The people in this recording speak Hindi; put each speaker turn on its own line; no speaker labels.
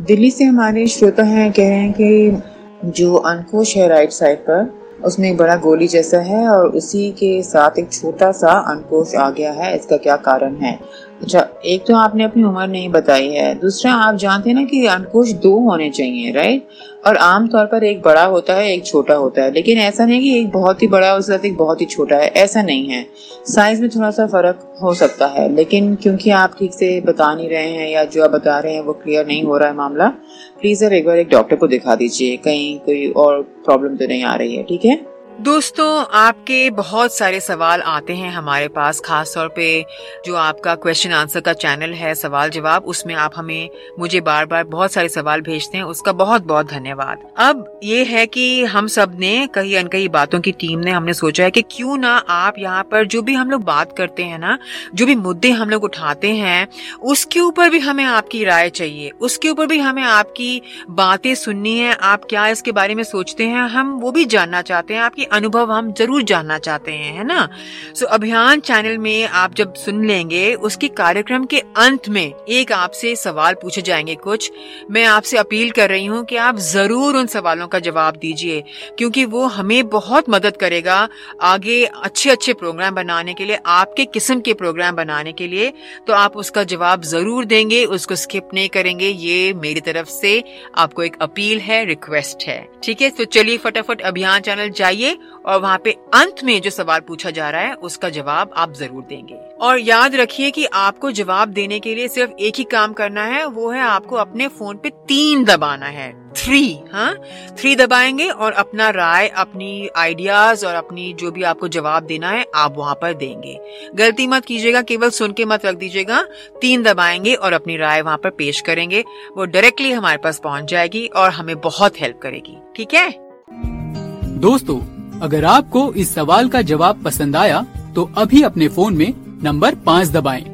दिल्ली से हमारे श्रोता हैं, कह रहे हैं कि जो अंकुश है राइट साइड पर, उसमें एक बड़ा गोली जैसा है और उसी के साथ एक छोटा सा अंकुश आ गया है। इसका क्या कारण है? अच्छा, एक तो आपने अपनी उम्र नहीं बताई है, दूसरा आप जानते हैं ना कि अंकुश 2 होने चाहिए, राइट? और आमतौर पर एक बड़ा होता है, एक छोटा होता है, लेकिन ऐसा नहीं कि एक बहुत ही बड़ा है उसके साथ एक बहुत ही छोटा है, ऐसा नहीं है। साइज में थोड़ा सा फर्क हो सकता है, लेकिन क्योंकि आप ठीक से बता नहीं रहे हैं या जो आप बता रहे हैं वो क्लियर नहीं हो रहा है मामला, प्लीज सर एक बार एक डॉक्टर को दिखा दीजिए, कहीं कोई और प्रॉब्लम तो नहीं आ रही है। ठीक है
दोस्तों, आपके बहुत सारे सवाल आते हैं हमारे पास, खास तौर पे जो आपका क्वेश्चन आंसर का चैनल है सवाल जवाब, उसमें आप मुझे बार बार बहुत सारे सवाल भेजते हैं, उसका बहुत बहुत धन्यवाद। अब ये है कि हम सब ने कई अनकई बातों की टीम ने हमने सोचा है कि क्यों ना आप यहाँ पर जो भी हम लोग बात करते हैं ना, जो भी मुद्दे हम लोग उठाते हैं, उसके ऊपर भी हमें आपकी राय चाहिए, उसके ऊपर भी हमें आपकी बातें सुननी है। आप क्या इसके बारे में सोचते हैं, हम वो भी जानना चाहते हैं, आपकी अनुभव हम जरूर जानना चाहते हैं, है ना? सो अभियान चैनल में आप जब सुन लेंगे, उसके कार्यक्रम के अंत में एक आपसे सवाल पूछे जाएंगे कुछ। मैं आपसे अपील कर रही हूँ कि आप जरूर उन सवालों का जवाब दीजिए, क्योंकि वो हमें बहुत मदद करेगा आगे अच्छे अच्छे प्रोग्राम बनाने के लिए, आपके किस्म के प्रोग्राम बनाने के लिए। तो आप उसका जवाब जरूर देंगे, उसको स्किप नहीं करेंगे। ये मेरी तरफ से आपको एक अपील है, रिक्वेस्ट है। ठीक है, तो चलिए फटाफट अभियान चैनल जाइए और वहाँ पे अंत में जो सवाल पूछा जा रहा है उसका जवाब आप जरूर देंगे। और याद रखिए कि आपको जवाब देने के लिए सिर्फ एक ही काम करना है, वो है आपको अपने फोन पे 3 दबाना है। 3 दबाएंगे और अपना राय, अपनी आइडियाज और अपनी जो भी आपको जवाब देना है आप वहाँ पर देंगे। गलती मत कीजिएगा, केवल सुन के मत रख दीजिएगा। 3 दबाएंगे और अपनी राय वहाँ पर पेश करेंगे, वो डायरेक्टली हमारे पास पहुँच जाएगी और हमें बहुत हेल्प करेगी। ठीक है
दोस्तों, अगर आपको इस सवाल का जवाब पसंद आया तो अभी अपने फोन में नंबर 5 दबाएं।